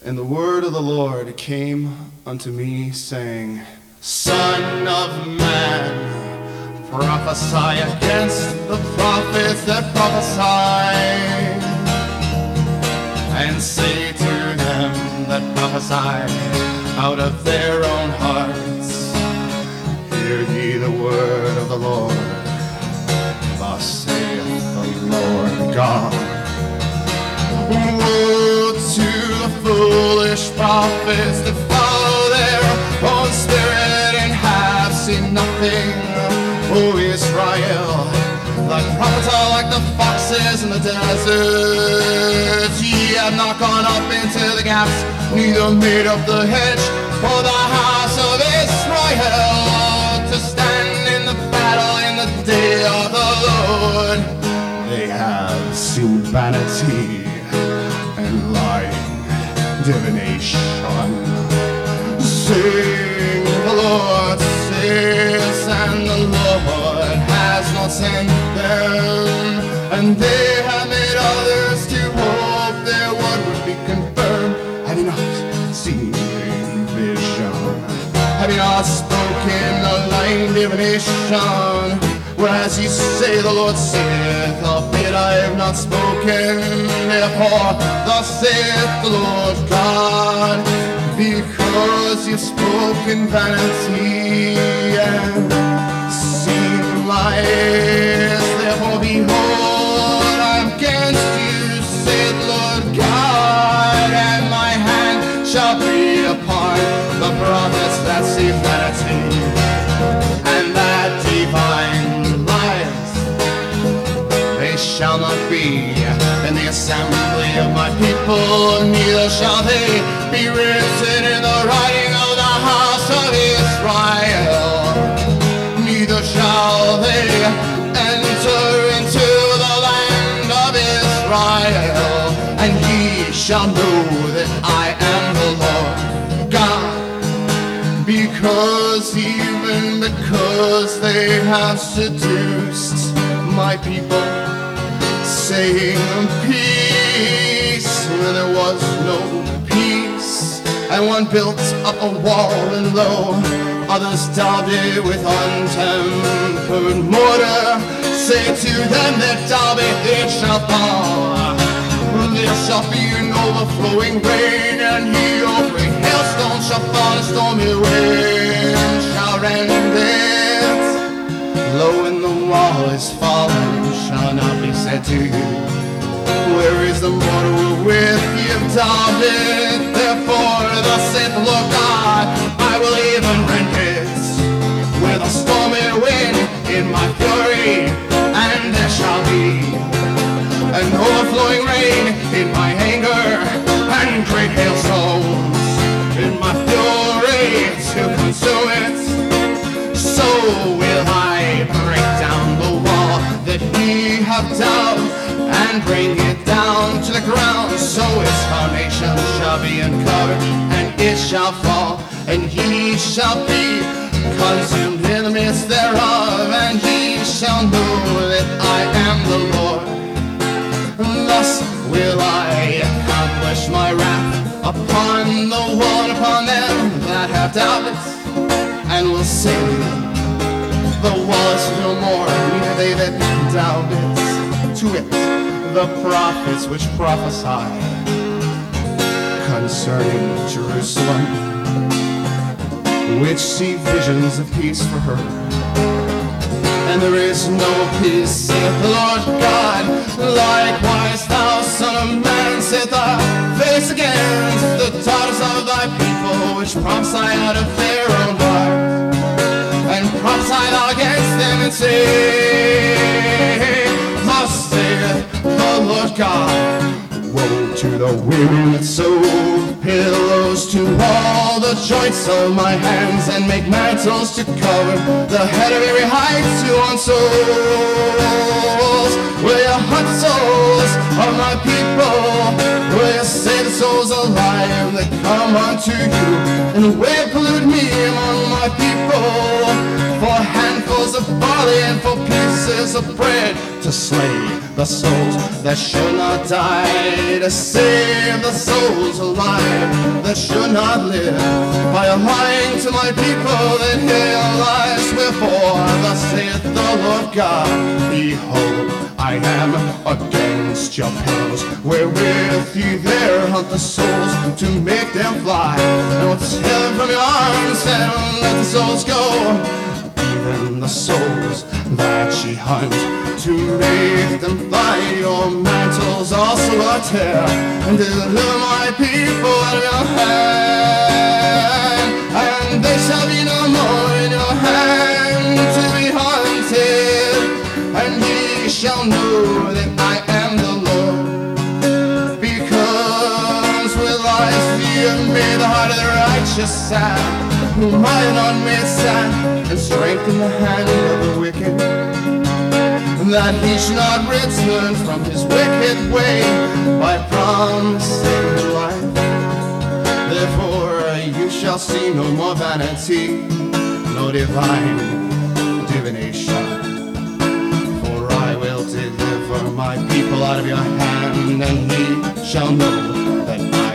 And the word of the Lord came unto me, saying, Son of man, prophesy against the prophets that prophesy, and say to them that prophesy out of their own hearts, Hear ye the word of the Lord. Thus saith the Lord God. Woe to the foolish prophets that follow their own spirit and have seen nothing. O Israel, thy prophets are like the foxes in the desert. Ye have not gone up into the gaps, neither made up the hedge for the house of Israel, to stand in the battle in the day of the Lord. They have seen vanity and lying, divination. Sing, the Lord says, and the Lord has not sent them, and they have made others to hope their word would be confirmed. Have you not seen vision? Have you not spoken a lying divination? Whereas ye say, the Lord saith, albeit I have not spoken, therefore thus saith the Lord God, because you've spoken vanity and seen lies, therefore behold, I am against you, saith the Lord God, and my hand shall be upon the prophets that see vanity and that divine shall not be in the assembly of my people, neither shall they be written in the writing of the house of Israel, neither shall they enter into the land of Israel, and ye shall know that I am the Lord God, even because they have seduced my people, saying peace when there was no peace. And one built up a wall, and lo, others daubed it with untempered mortar. Say to them that daub it, it shall fall. There shall be an overflowing rain, and great hailstones shall fall, and stormy wind shall rend it. Lo, when the wall is fallen, shall not be said to you, where is the mortar wherewith ye have daubed it? Therefore, thus saith the Lord God, I will even rend it with a stormy wind in my fury, and there shall be an overflowing rain in my anger, and great hailstones in my fury to consume it. So will I break down the wall that ye have daubed, and bring it down to the ground, so its foundation shall be uncovered, and it shall fall, and ye shall be consumed in the midst thereof, and ye shall know that I am the Lord. Thus will I accomplish my wrath upon the one, upon them that have daubed it, and will say, the wall is no more, neither they that daubed it. To it the prophets which prophesy concerning Jerusalem, which see visions of peace for her, and there is no peace, saith the Lord God. Likewise, thou son of man, set thy face against the daughters of thy people, which prophesy out of their own heart, and prophesy thou against them, and say, thus saith the Lord God, woe to the women that sew pillows to all the joints of my hands, and make mantles to cover the head of every height to on souls. Will you hunt souls of my people? Will you save the souls alive that come unto you? And will you pollute me among my people? For handfuls of barley and for pieces of bread, to slay the souls that shall not die, to save the souls alive that should not live, by lying to my people that hear your lies. Wherefore, thus saith the Lord God, behold, I am against your pillows, wherewith ye there hunt the souls to make them fly. And will tear them from your arms and let the souls go, even the souls that ye hunt to make them fly. Your mantles also will tear and deliver my people out of your hand, and they shall be no more in your hand to be hunted, and ye shall know that I am the Lord, because with lies ye have made the heart of the righteous sad, whom I have not made sad, and strengthened the hand of the wicked, that he should not return from his wicked way by promising life. Therefore you shall see no more vanity, no divine divination, for I will deliver my people out of your hand, and he shall know that